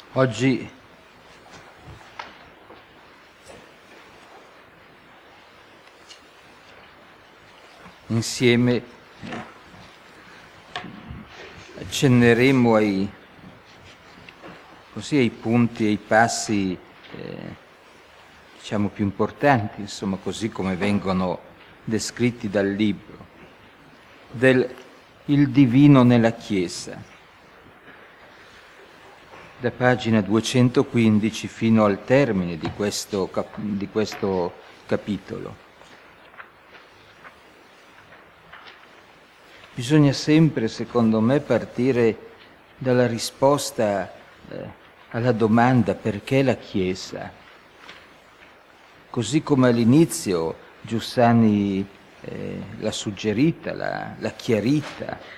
Oggi insieme accenneremo ai punti e ai passi diciamo più importanti, insomma, così come vengono descritti dal libro, il divino nella Chiesa, da pagina 215 fino al termine di questo capitolo. Bisogna sempre, secondo me, partire dalla risposta alla domanda perché la Chiesa. Così come all'inizio Giussani l'ha suggerita, l'ha chiarita.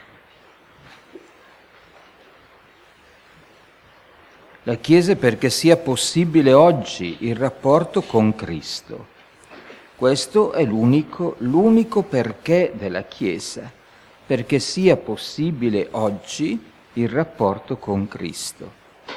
La Chiesa perché sia possibile oggi il rapporto con Cristo. Questo è l'unico perché della Chiesa, perché sia possibile oggi il rapporto con Cristo.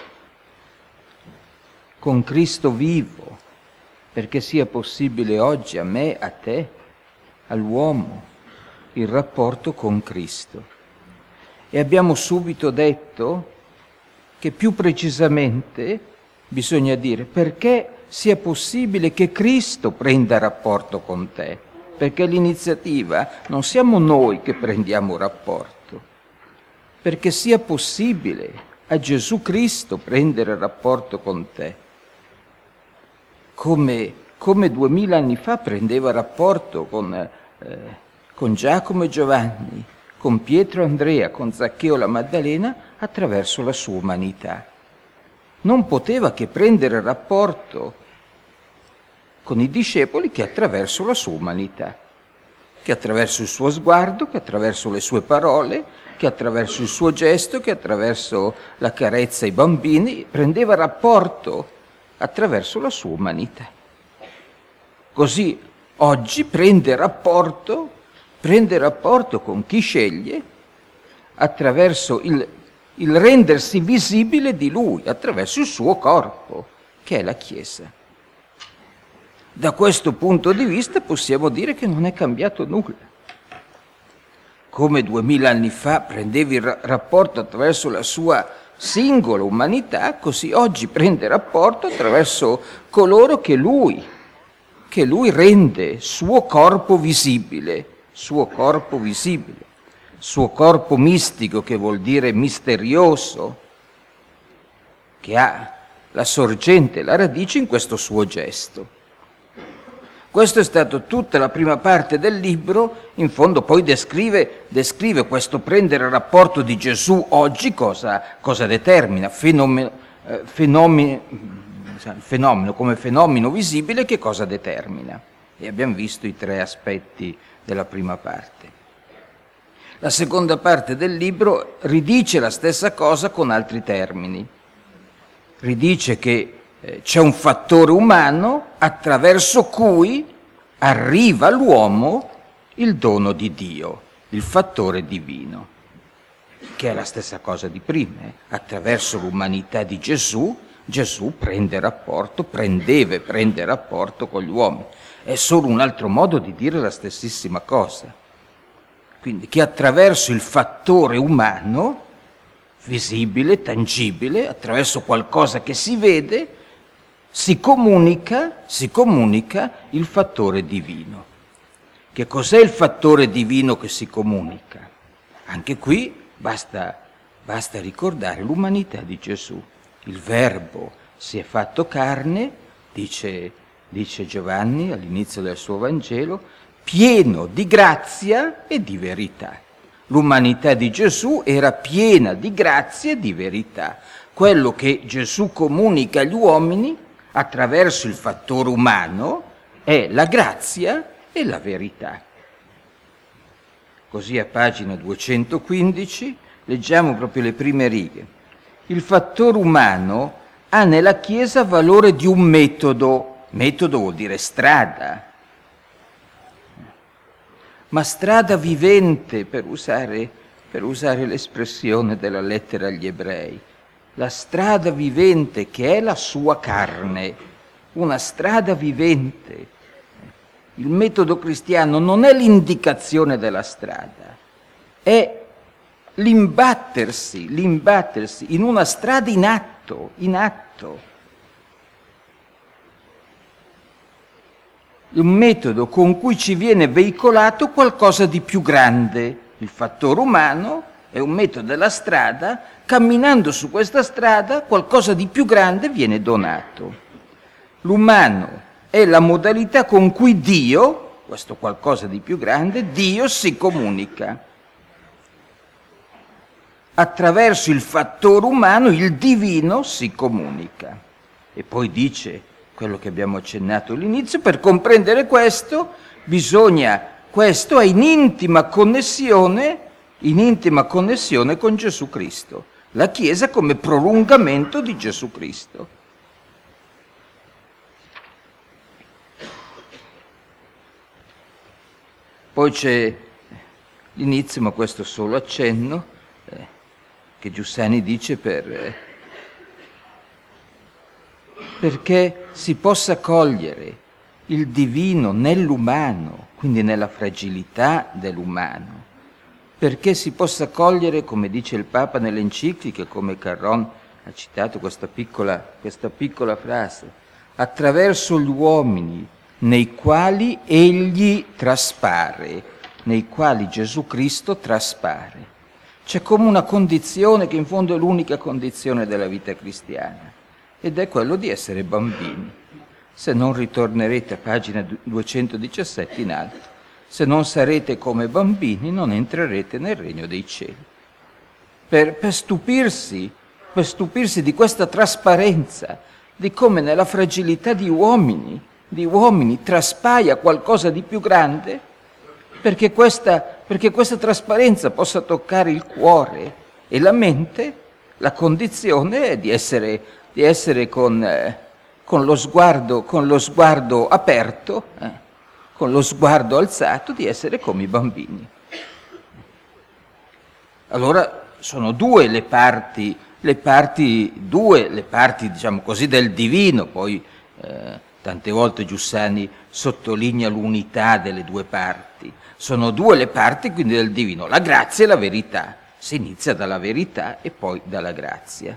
Con Cristo vivo, perché sia possibile oggi a me, a te, all'uomo, il rapporto con Cristo. E abbiamo subito detto che più precisamente bisogna dire perché sia possibile che Cristo prenda rapporto con te, perché l'iniziativa non siamo noi che prendiamo rapporto, perché sia possibile a Gesù Cristo prendere rapporto con te, come 2000 anni fa prendeva rapporto con Giacomo e Giovanni, con Pietro e Andrea, con Zaccheo e la Maddalena, attraverso la sua umanità. Non poteva che prendere rapporto con i discepoli che attraverso la sua umanità, che attraverso il suo sguardo, che attraverso le sue parole, che attraverso il suo gesto, che attraverso la carezza ai bambini, prendeva rapporto attraverso la sua umanità. Così oggi prende rapporto con chi sceglie attraverso il rendersi visibile di Lui, attraverso il suo corpo, che è la Chiesa. Da questo punto di vista possiamo dire che non è cambiato nulla. Come 2000 anni fa prendevi il rapporto attraverso la sua singola umanità, così oggi prende rapporto attraverso coloro che lui rende suo corpo visibile, suo corpo mistico, che vuol dire misterioso, che ha la sorgente e la radice in questo suo gesto. Questo è stato tutta la prima parte del libro, in fondo poi descrive questo prendere rapporto di Gesù oggi cosa determina, il fenomeno come fenomeno visibile, che cosa determina. E abbiamo visto i 3 aspetti della prima parte. La seconda parte del libro ridice la stessa cosa con altri termini. Ridice che c'è un fattore umano attraverso cui arriva all'uomo il dono di Dio, il fattore divino, che è la stessa cosa di prima. Attraverso l'umanità di Gesù prendeva rapporto con gli uomini. È solo un altro modo di dire la stessissima cosa. Quindi che attraverso il fattore umano, visibile, tangibile, attraverso qualcosa che si vede, si comunica il fattore divino. Che cos'è il fattore divino che si comunica? Anche qui basta ricordare l'umanità di Gesù. Il Verbo si è fatto carne, dice Giovanni all'inizio del suo Vangelo, pieno di grazia e di verità. L'umanità di Gesù era piena di grazia e di verità. Quello che Gesù comunica agli uomini attraverso il fattore umano è la grazia e la verità. Così a pagina 215 leggiamo proprio le prime righe. Il fattore umano ha nella Chiesa valore di un metodo. Metodo vuol dire strada, ma strada vivente, per usare l'espressione della lettera agli Ebrei. la strada vivente che è la sua carne, una strada vivente. Il metodo cristiano non è l'indicazione della strada, è l'imbattersi in una strada in atto. Un metodo con cui ci viene veicolato qualcosa di più grande. Il fattore umano è un metodo della strada, camminando su questa strada qualcosa di più grande viene donato. L'umano è la modalità con cui Dio, questo qualcosa di più grande, Dio si comunica. Attraverso il fattore umano il divino si comunica. E poi dice quello che abbiamo accennato all'inizio: per comprendere questo questo è in intima connessione con Gesù Cristo, la Chiesa come prolungamento di Gesù Cristo. Poi c'è l'inizio, ma questo solo accenno, che Giussani dice perché si possa cogliere il divino nell'umano, quindi nella fragilità dell'umano, perché si possa cogliere, come dice il Papa nelle encicliche, come Carron ha citato questa piccola frase, attraverso gli uomini nei quali egli traspare, nei quali Gesù Cristo traspare. C'è come una condizione che in fondo è l'unica condizione della vita cristiana, ed è quello di essere bambini. Se non ritornerete a pagina 217 in alto, se non sarete come bambini non entrerete nel regno dei cieli. Per stupirsi di questa trasparenza, di come nella fragilità di uomini traspaia qualcosa di più grande, perché questa trasparenza possa toccare il cuore e la mente. La condizione è di essere con lo sguardo aperto, con lo sguardo alzato, di essere come i bambini. Allora sono due le parti, diciamo così, del divino. Poi tante volte Giussani sottolinea l'unità delle due parti. Sono due le parti quindi del divino, la grazia e la verità. Si inizia dalla verità e poi dalla grazia.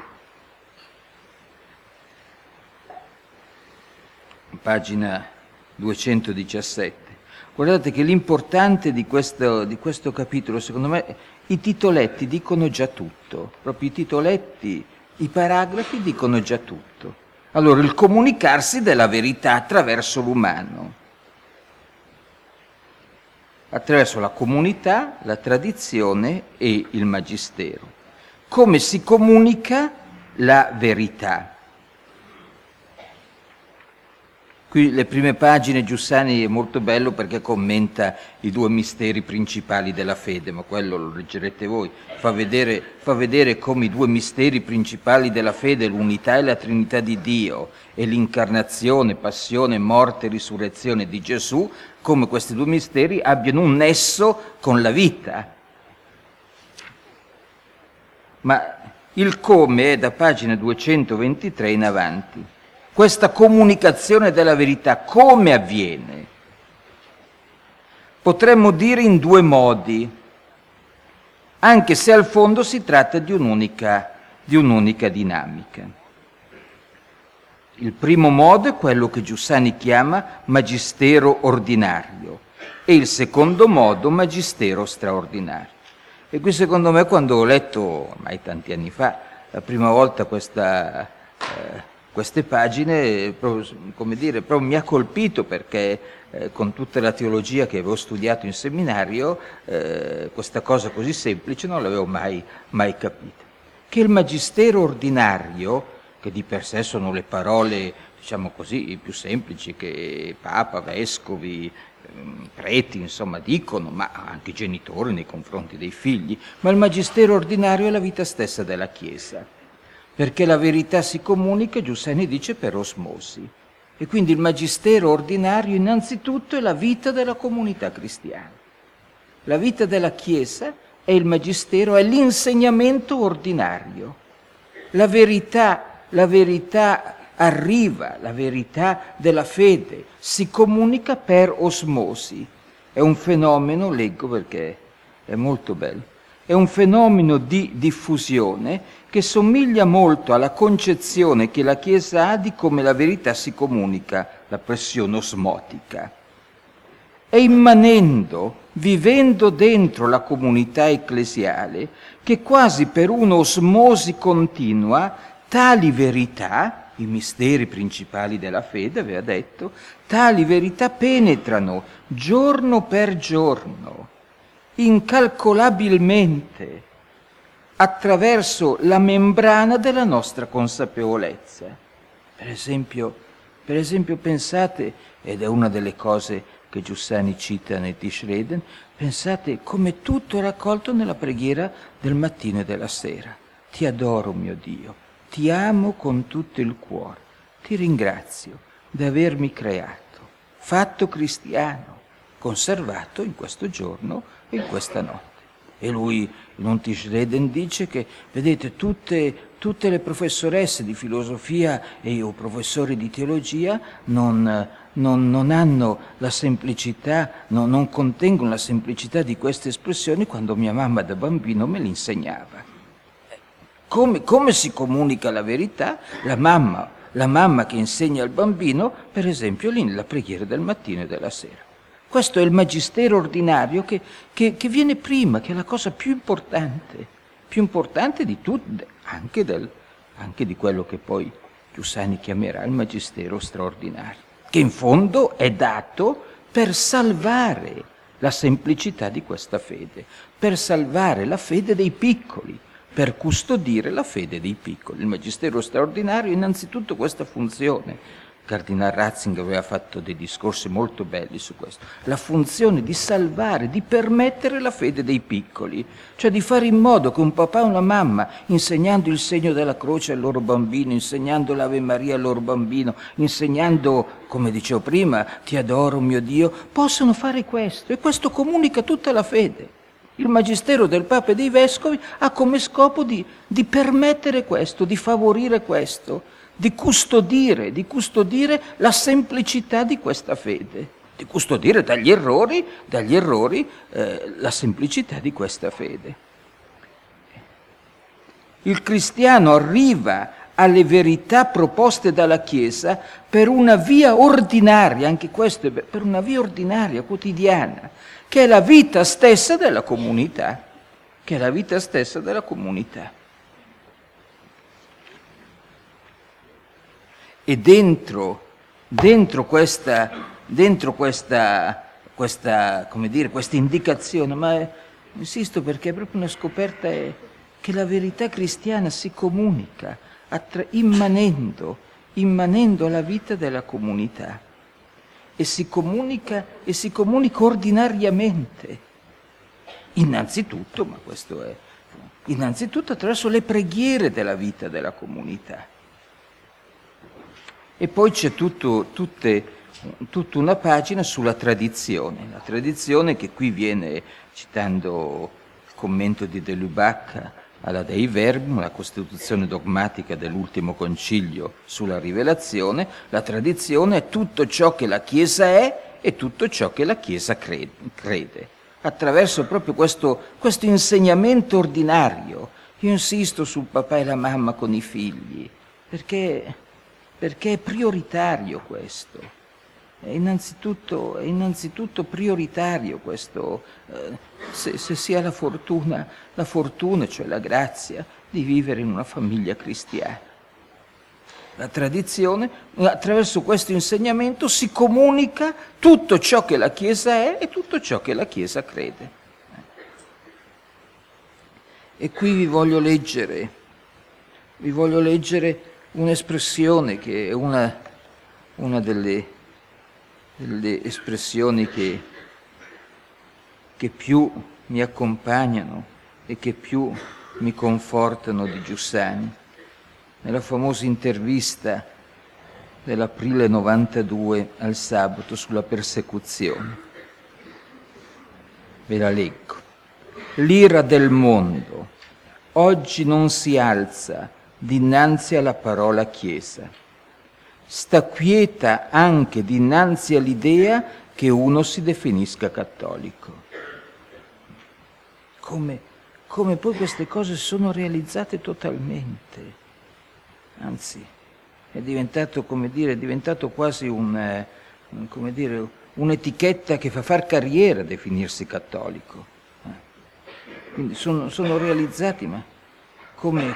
Pagina 217. Guardate che l'importante di questo capitolo, secondo me, i titoletti dicono già tutto. Proprio i titoletti, i paragrafi dicono già tutto. Allora, il comunicarsi della verità attraverso l'umano, attraverso la comunità, la tradizione e il magistero. Come si comunica la verità? Qui le prime pagine Giussani è molto bello perché commenta i due misteri principali della fede, ma quello lo leggerete voi. Fa vedere come i due misteri principali della fede, l'unità e la Trinità di Dio e l'incarnazione, passione, morte e risurrezione di Gesù, come questi due misteri abbiano un nesso con la vita. Ma il come è da pagina 223 in avanti. Questa comunicazione della verità come avviene? Potremmo dire in due modi, anche se al fondo si tratta di un'unica dinamica. Il primo modo è quello che Giussani chiama magistero ordinario e il secondo modo magistero straordinario. E qui secondo me, quando ho letto, ormai tanti anni fa, la prima volta queste pagine, proprio mi ha colpito, perché con tutta la teologia che avevo studiato in seminario, questa cosa così semplice non l'avevo mai capita. Che il magistero ordinario, che di per sé sono le parole, diciamo così, più semplici che Papa, Vescovi, preti, insomma, dicono, ma anche genitori nei confronti dei figli, ma il magistero ordinario è la vita stessa della Chiesa. Perché la verità si comunica, Giussani dice, per osmosi. E quindi il magistero ordinario innanzitutto è la vita della comunità cristiana. La vita della Chiesa è il magistero, è l'insegnamento ordinario. la verità arriva, la verità della fede si comunica per osmosi. È un fenomeno, leggo perché è molto bello, è un fenomeno di diffusione che somiglia molto alla concezione che la Chiesa ha di come la verità si comunica, la pressione osmotica. È immanendo, vivendo dentro la comunità ecclesiale, che quasi per un'osmosi continua tali verità, i misteri principali della fede, aveva detto, tali verità penetrano giorno per giorno, incalcolabilmente, attraverso la membrana della nostra consapevolezza. Per esempio pensate, ed è una delle cose che Giussani cita nel Tischreden, pensate come tutto è raccolto nella preghiera del mattino e della sera. Ti adoro, mio Dio, ti amo con tutto il cuore, ti ringrazio di avermi creato, fatto cristiano, conservato in questo giorno e in questa notte. E lui in un Tischreden dice che, vedete, tutte le professoresse di filosofia e io professori di teologia non hanno la semplicità, non contengono la semplicità di queste espressioni quando mia mamma da bambino me le insegnava. Come si comunica la verità? La mamma che insegna al bambino, per esempio, lì nella preghiera del mattino e della sera. Questo è il magistero ordinario che viene prima, che è la cosa più importante di tutto, anche di quello che poi Giussani chiamerà il magistero straordinario, che in fondo è dato per salvare la semplicità di questa fede, per salvare la fede dei piccoli, per custodire la fede dei piccoli. Il magistero straordinario ha innanzitutto questa funzione. Il Cardinal Ratzinger aveva fatto dei discorsi molto belli su questo. La funzione di salvare, di permettere la fede dei piccoli, cioè di fare in modo che un papà e una mamma, insegnando il segno della croce al loro bambino, insegnando l'Ave Maria al loro bambino, insegnando, come dicevo prima, ti adoro mio Dio, possano fare questo, e questo comunica tutta la fede. Il magistero del Papa e dei Vescovi ha come scopo di permettere questo, di favorire questo, di custodire la semplicità di questa fede, di custodire dagli errori la semplicità di questa fede. Il cristiano arriva alle verità proposte dalla Chiesa per una via ordinaria, anche questo, per una via ordinaria, quotidiana, che è la vita stessa della comunità, E dentro questa come dire, questa indicazione, ma insisto perché è proprio una scoperta, è che la verità cristiana si comunica immanendo alla vita della comunità e si comunica ordinariamente. Innanzitutto attraverso le preghiere della vita della comunità. E poi c'è tutta una pagina sulla tradizione. La tradizione che qui viene, citando il commento di De Lubac alla Dei Verbum, la costituzione dogmatica dell'ultimo concilio sulla rivelazione, la tradizione è tutto ciò che la Chiesa è e tutto ciò che la Chiesa crede. Attraverso proprio questo insegnamento ordinario. Io insisto sul papà e la mamma con i figli, perché è prioritario questo, è innanzitutto prioritario questo, se si ha la fortuna, cioè la grazia, di vivere in una famiglia cristiana. La tradizione, attraverso questo insegnamento, si comunica tutto ciò che la Chiesa è e tutto ciò che la Chiesa crede. E qui vi voglio leggere un'espressione che è una delle espressioni che più mi accompagnano e che più mi confortano di Giussani. Nella famosa intervista dell'aprile 92 al Sabato sulla persecuzione. Ve la leggo. L'ira del mondo oggi non si alza dinanzi alla parola Chiesa. Sta quieta anche dinanzi all'idea che uno si definisca cattolico. Come poi queste cose sono realizzate totalmente. Anzi, è diventato, è diventato quasi un'etichetta che fa far carriera definirsi cattolico. Quindi sono realizzati, ma come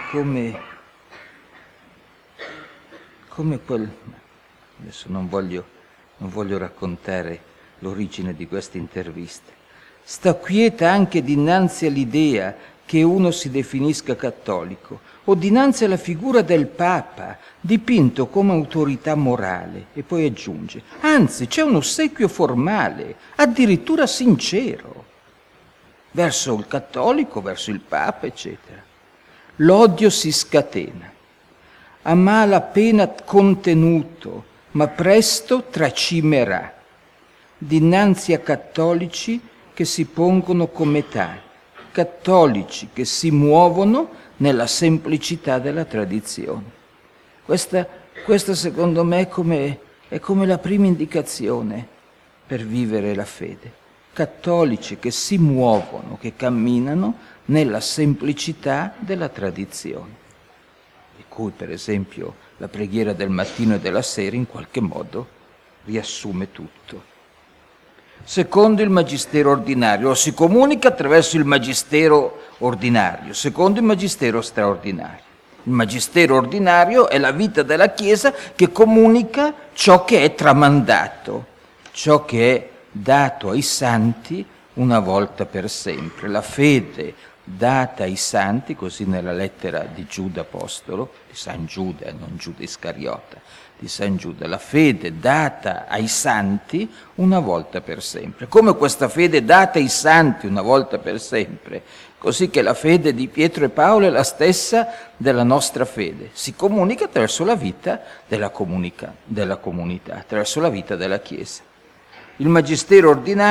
quel... Adesso non voglio raccontare l'origine di questa intervista. Sta quieta anche dinanzi all'idea che uno si definisca cattolico, o dinanzi alla figura del Papa, dipinto come autorità morale, e poi aggiunge, anzi c'è un ossequio formale, addirittura sincero, verso il cattolico, verso il Papa, eccetera. L'odio si scatena, a malapena contenuto, ma presto tracimerà, dinanzi a cattolici che si pongono come tali, cattolici che si muovono nella semplicità della tradizione. Questa secondo me è come la prima indicazione per vivere la fede. Cattolici che si muovono, che camminano nella semplicità della tradizione, di cui per esempio la preghiera del mattino e della sera in qualche modo riassume tutto. Secondo il magistero ordinario, si comunica attraverso il magistero ordinario, secondo il magistero straordinario. Il magistero ordinario è la vita della Chiesa che comunica ciò che è tramandato, ciò che è dato ai santi una volta per sempre. La fede data ai santi, così nella lettera di Giuda apostolo, di San Giuda, non Giuda Iscariota, di San Giuda, la fede data ai santi una volta per sempre. Come questa fede data ai santi una volta per sempre, così che la fede di Pietro e Paolo è la stessa della nostra fede, si comunica attraverso la vita della comunità, attraverso la vita della Chiesa. Il magistero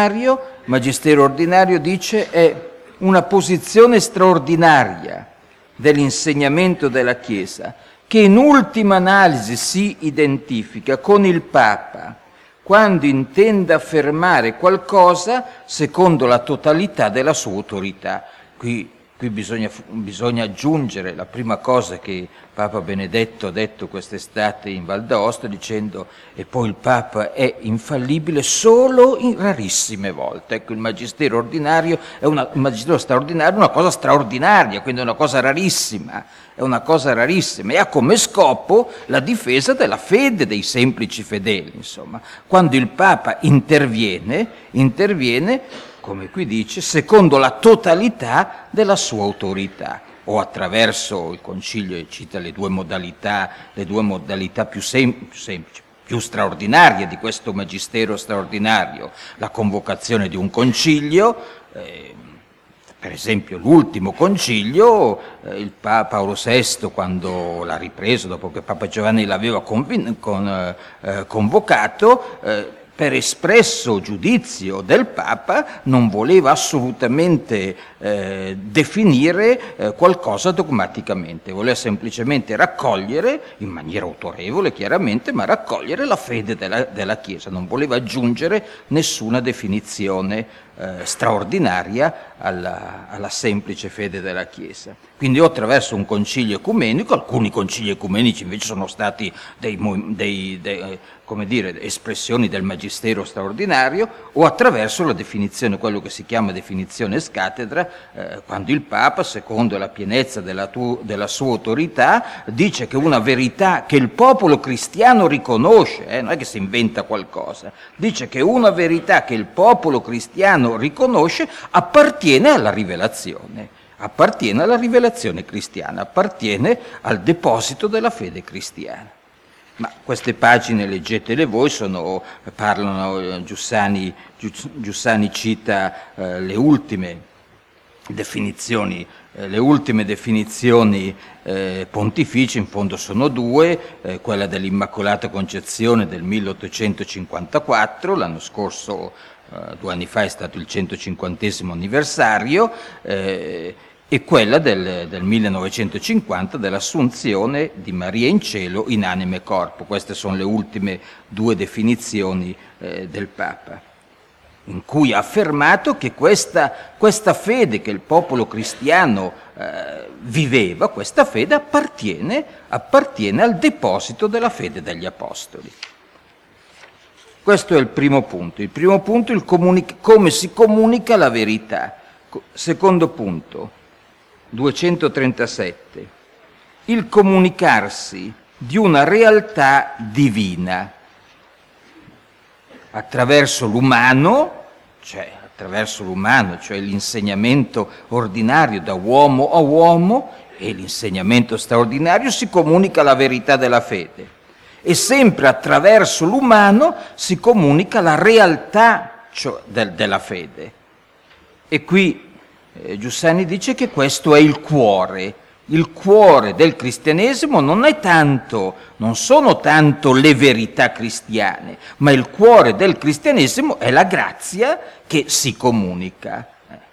ordinario dice è una posizione straordinaria dell'insegnamento della Chiesa, che in ultima analisi si identifica con il Papa quando intende affermare qualcosa secondo la totalità della sua autorità. Qui bisogna aggiungere la prima cosa che Papa Benedetto ha detto quest'estate in Val d'Aosta, dicendo e poi il Papa è infallibile solo in rarissime volte. Ecco, il magistero straordinario è una cosa straordinaria, quindi è una cosa rarissima, e ha come scopo la difesa della fede dei semplici fedeli, insomma. Quando il Papa interviene, come qui dice, secondo la totalità della sua autorità, o attraverso il Concilio, e cita le due modalità più semplici, più straordinarie di questo magistero straordinario, la convocazione di un concilio, per esempio l'ultimo concilio, il Papa Paolo VI, quando l'ha ripreso, dopo che Papa Giovanni l'aveva convocato, per espresso giudizio del Papa, non voleva assolutamente definire qualcosa dogmaticamente, voleva semplicemente raccogliere, in maniera autorevole chiaramente, ma raccogliere la fede della Chiesa, non voleva aggiungere nessuna definizione straordinaria alla semplice fede della Chiesa. Quindi o attraverso un concilio ecumenico, alcuni concili ecumenici invece sono stati espressioni del magistero straordinario, o attraverso la definizione, quello che si chiama definizione ex cattedra, quando il Papa, secondo la pienezza della sua autorità, dice che una verità che il popolo cristiano riconosce, non è che si inventa qualcosa, dice che una verità che il popolo cristiano riconosce appartiene alla rivelazione cristiana, appartiene al deposito della fede cristiana. Ma queste pagine, leggetele voi, parlano, Giussani cita le ultime definizioni pontificie, in fondo sono due, quella dell'Immacolata Concezione del 1854, l'anno scorso, 2 anni fa, è stato il 150° anniversario, e e quella del 1950 dell'assunzione di Maria in cielo in anima e corpo. Queste sono le ultime due definizioni del Papa, in cui ha affermato che questa fede che il popolo cristiano viveva, questa fede appartiene al deposito della fede degli Apostoli. Questo è il primo punto. Il primo punto è come si comunica la verità. Secondo punto, 237. Il comunicarsi di una realtà divina attraverso l'umano, cioè l'insegnamento ordinario da uomo a uomo, e l'insegnamento straordinario si comunica la verità della fede. E sempre attraverso l'umano si comunica la realtà della fede. E qui Giussani dice che questo è il cuore. Il cuore del cristianesimo non sono tanto le verità cristiane, ma il cuore del cristianesimo è la grazia che si comunica.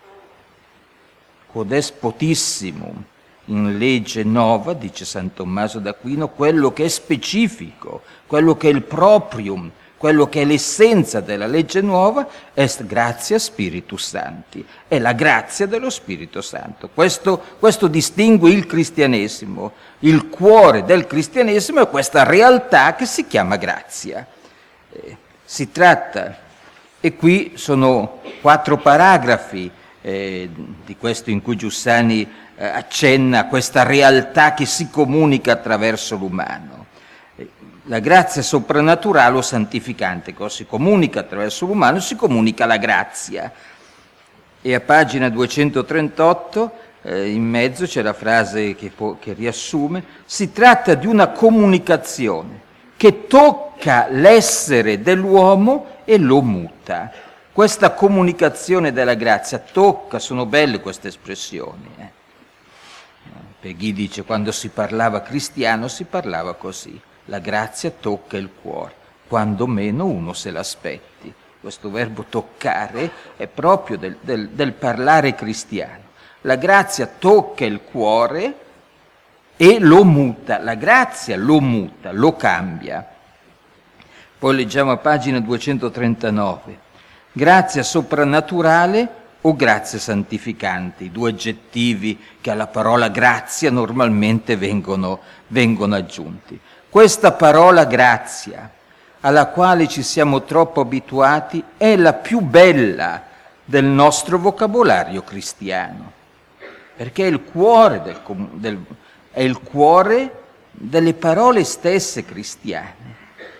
Codes potissimum, in legge nova, dice San Tommaso d'Aquino, quello che è specifico, quello che è il proprium, quello che è l'essenza della legge nuova, est gratia Spiritus Sancti, è la grazia dello Spirito Santo. Questo distingue il cristianesimo. Il cuore del cristianesimo è questa realtà che si chiama grazia. Si tratta, e qui sono 4 paragrafi di questo in cui Giussani accenna a questa realtà che si comunica attraverso l'umano. La grazia soprannaturale o santificante, cosa si comunica attraverso l'umano, si comunica la grazia. E a pagina 238, in mezzo c'è la frase che riassume: si tratta di una comunicazione che tocca l'essere dell'uomo e lo muta. Questa comunicazione della grazia tocca, sono belle queste espressioni. Peggy dice: quando si parlava cristiano si parlava così. La grazia tocca il cuore, quando meno uno se l'aspetti. Questo verbo toccare è proprio del parlare cristiano. La grazia tocca il cuore e lo muta, la grazia lo muta, lo cambia. Poi leggiamo a pagina 239. Grazia soprannaturale o grazia santificante, i 2 aggettivi che alla parola grazia normalmente vengono aggiunti. Questa parola grazia, alla quale ci siamo troppo abituati, è la più bella del nostro vocabolario cristiano, perché è il cuore, è il cuore delle parole stesse cristiane.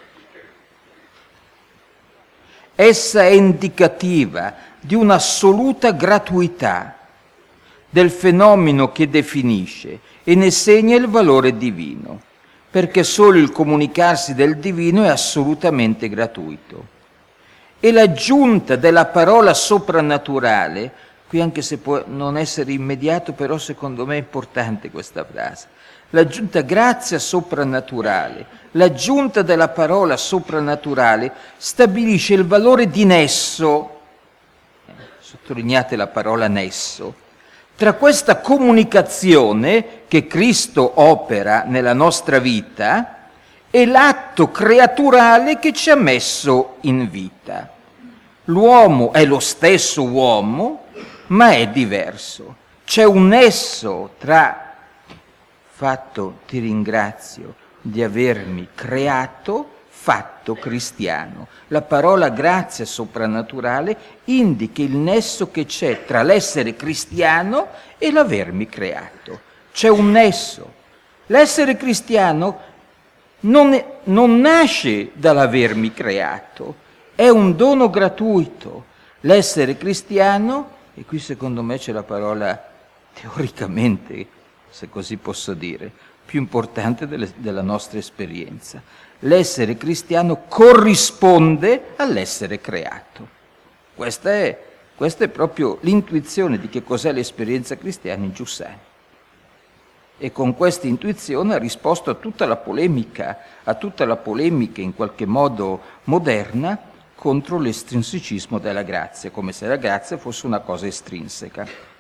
Essa è indicativa di un'assoluta gratuità del fenomeno che definisce e ne segna il valore divino, perché solo il comunicarsi del divino è assolutamente gratuito. E l'aggiunta della parola soprannaturale, qui anche se può non essere immediato, però secondo me è importante questa frase, l'aggiunta grazia soprannaturale, l'aggiunta della parola soprannaturale stabilisce il valore di nesso, sottolineate la parola nesso, tra questa comunicazione che Cristo opera nella nostra vita e l'atto creaturale che ci ha messo in vita. L'uomo è lo stesso uomo, ma è diverso. C'è un nesso tra fatto ti ringrazio di avermi creato, fatto cristiano. La parola grazia soprannaturale indica il nesso che c'è tra l'essere cristiano e l'avermi creato. C'è un nesso. L'essere cristiano non nasce dall'avermi creato, è un dono gratuito. L'essere cristiano, e qui secondo me c'è la parola teoricamente, se così posso dire, più importante della nostra esperienza. L'essere cristiano corrisponde all'essere creato. Questa è proprio l'intuizione di che cos'è l'esperienza cristiana in Giussani. E con questa intuizione ha risposto a tutta la polemica in qualche modo moderna contro l'estrinsecismo della grazia, come se la grazia fosse una cosa estrinseca.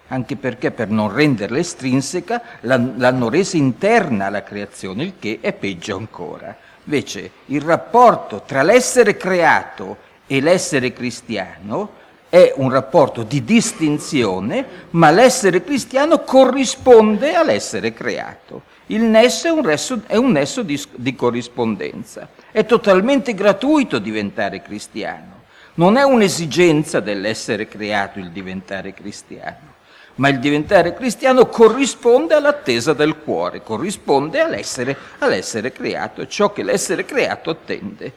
anche perché per non renderla estrinseca l'hanno resa interna alla creazione, il che è peggio ancora. Invece il rapporto tra l'essere creato e l'essere cristiano è un rapporto di distinzione, ma l'essere cristiano corrisponde all'essere creato. Il nesso è un nesso di corrispondenza. È totalmente gratuito diventare cristiano. Non è un'esigenza dell'essere creato il diventare cristiano, ma il diventare cristiano corrisponde all'attesa del cuore, corrisponde all'essere creato, ciò che l'essere creato attende.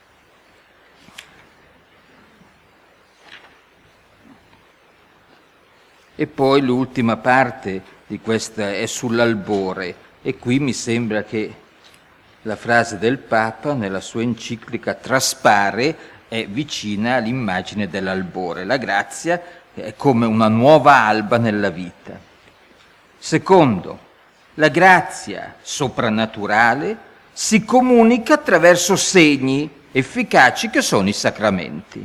E poi l'ultima parte di questa è sull'albore, e qui mi sembra che la frase del Papa nella sua enciclica Traspare è vicina all'immagine dell'albore. La grazia è come una nuova alba nella vita. Secondo, la grazia soprannaturale si comunica attraverso segni efficaci che sono i sacramenti.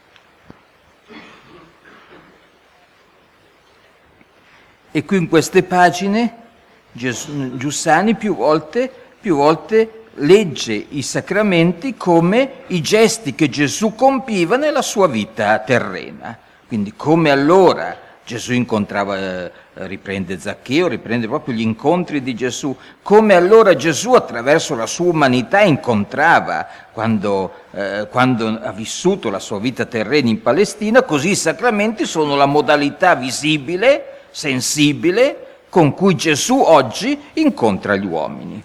E qui in queste pagine Giussani più volte legge i sacramenti come i gesti che Gesù compiva nella sua vita terrena. Quindi come allora Gesù incontrava, riprende Zaccheo, riprende proprio gli incontri di Gesù, come allora Gesù attraverso la sua umanità incontrava quando ha vissuto la sua vita terrena in Palestina, così i sacramenti sono la modalità visibile, sensibile, con cui Gesù oggi incontra gli uomini.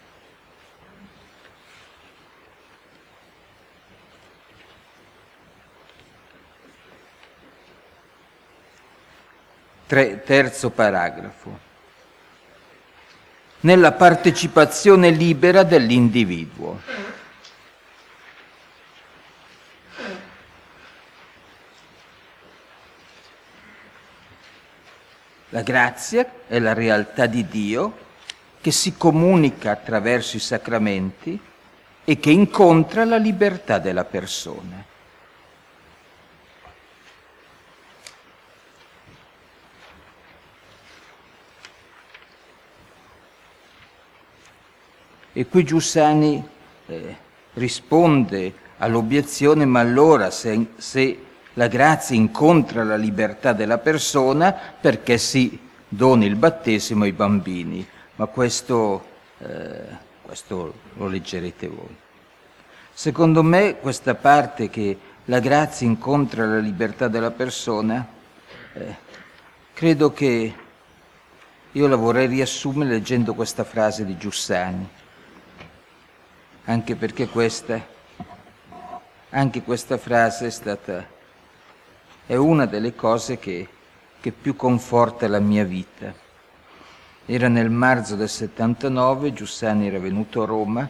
Terzo paragrafo. Nella partecipazione libera dell'individuo. La grazia è la realtà di Dio che si comunica attraverso i sacramenti e che incontra la libertà della persona. E qui Giussani risponde all'obiezione: ma allora se la grazia incontra la libertà della persona, perché si dona il battesimo ai bambini? Ma questo lo leggerete voi. Secondo me questa parte che la grazia incontra la libertà della persona, credo che io la vorrei riassumere leggendo questa frase di Giussani, anche perché anche questa frase è una delle cose che più conforta la mia vita. Era nel marzo del 79, Giussani era venuto a Roma,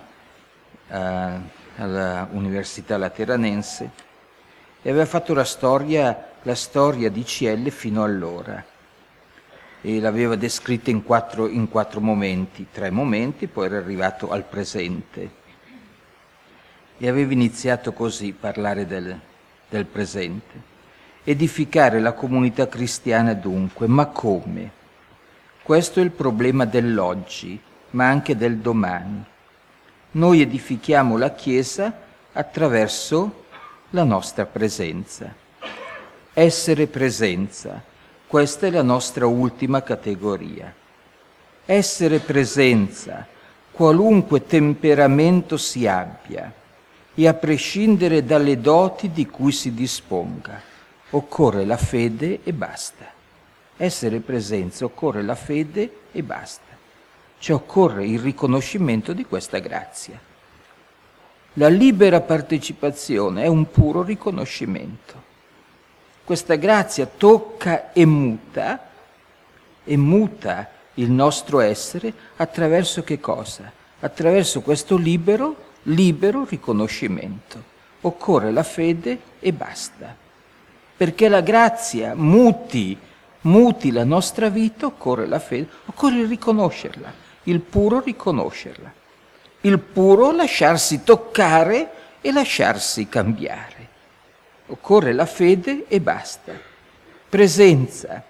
alla Università Lateranense, e aveva fatto la storia di CL fino allora, e l'aveva descritta in quattro momenti, 3 momenti, poi era arrivato al presente. E aveva iniziato così a parlare del presente. Edificare la comunità cristiana dunque, ma come? Questo è il problema dell'oggi, ma anche del domani. Noi edifichiamo la Chiesa attraverso la nostra presenza. Essere presenza, questa è la nostra ultima categoria. Essere presenza, qualunque temperamento si abbia, e a prescindere dalle doti di cui si disponga, occorre la fede e basta. Essere presenza, occorre la fede e basta. Cioè occorre il riconoscimento di questa grazia. La libera partecipazione è un puro riconoscimento. Questa grazia tocca e muta il nostro essere attraverso che cosa? Attraverso questo libero riconoscimento. Occorre la fede e basta. Perché la grazia muti la nostra vita, occorre la fede, occorre riconoscerla, il puro riconoscerla, il puro lasciarsi toccare e lasciarsi cambiare. Occorre la fede e basta. Presenza,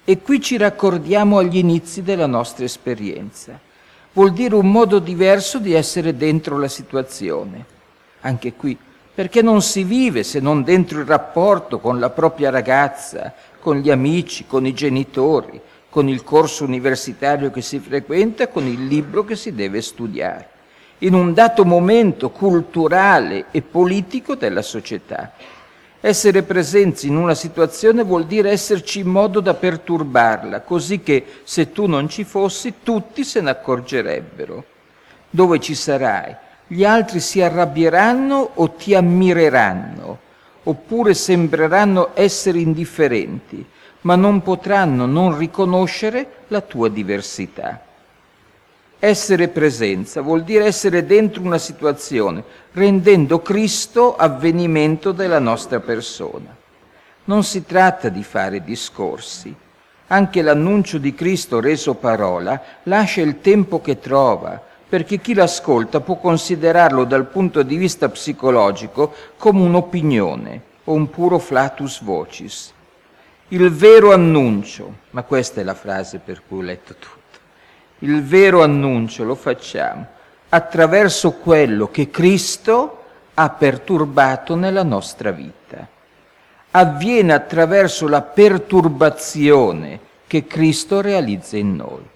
E qui ci raccordiamo agli inizi della nostra esperienza. Vuol dire un modo diverso di essere dentro la situazione. Anche qui, perché non si vive se non dentro il rapporto con la propria ragazza, con gli amici, con i genitori, con il corso universitario che si frequenta, con il libro che si deve studiare, in un dato momento culturale e politico della società. Essere presenti in una situazione vuol dire esserci in modo da perturbarla, così che se tu non ci fossi tutti se ne accorgerebbero. Dove ci sarai, gli altri si arrabbieranno o ti ammireranno, oppure sembreranno essere indifferenti, ma non potranno non riconoscere la tua diversità. Essere presenza vuol dire essere dentro una situazione, rendendo Cristo avvenimento della nostra persona. Non si tratta di fare discorsi. Anche l'annuncio di Cristo reso parola lascia il tempo che trova, perché chi l'ascolta può considerarlo dal punto di vista psicologico come un'opinione o un puro flatus vocis. Il vero annuncio, ma questa è la frase per cui ho letto tutto, il vero annuncio lo facciamo attraverso quello che Cristo ha perturbato nella nostra vita. Avviene attraverso la perturbazione che Cristo realizza in noi.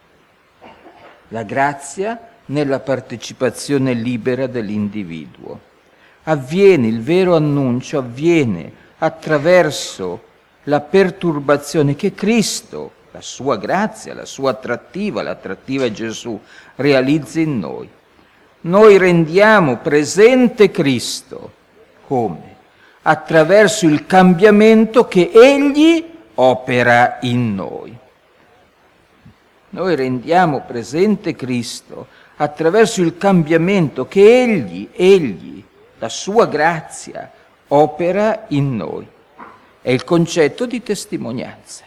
La grazia nella partecipazione libera dell'individuo. Avviene, il vero annuncio avviene attraverso la perturbazione che Cristo, la sua grazia, la sua attrattiva, l'attrattiva è Gesù, realizza in noi. Noi rendiamo presente Cristo. Come? Attraverso il cambiamento che Egli opera in noi. Noi rendiamo presente Cristo attraverso il cambiamento che Egli, la sua grazia, opera in noi. È il concetto di testimonianza.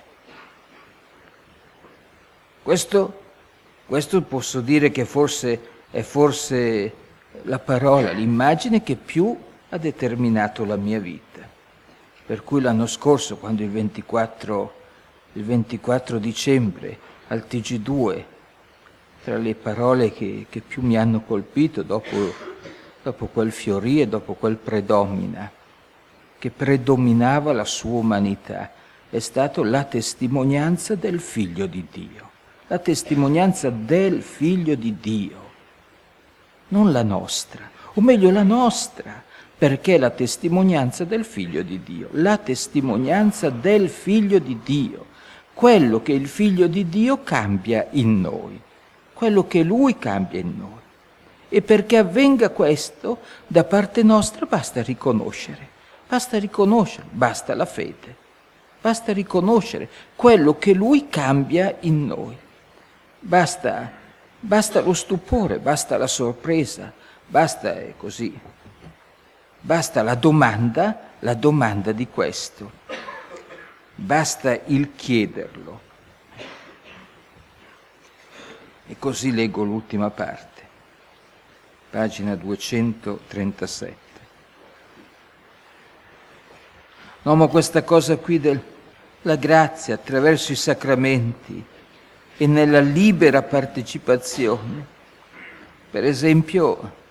Questo posso dire che è forse la parola, l'immagine che più ha determinato la mia vita. Per cui l'anno scorso, quando il 24 dicembre al TG2, tra le parole che più mi hanno colpito dopo quel fiorì e dopo quel predomina, che predominava la sua umanità, è stato la testimonianza del Figlio di Dio. La testimonianza del Figlio di Dio, non la nostra, o meglio la nostra, perché è la testimonianza del Figlio di Dio, la testimonianza del Figlio di Dio, quello che il Figlio di Dio cambia in noi, quello che Lui cambia in noi. E perché avvenga questo, da parte nostra basta riconoscere, basta la fede, basta riconoscere quello che Lui cambia in noi. Basta lo stupore, basta la sorpresa, basta la domanda di questo, basta il chiederlo. E così leggo l'ultima parte, pagina 237. No, ma questa cosa qui della grazia attraverso i sacramenti e nella libera partecipazione. Per esempio,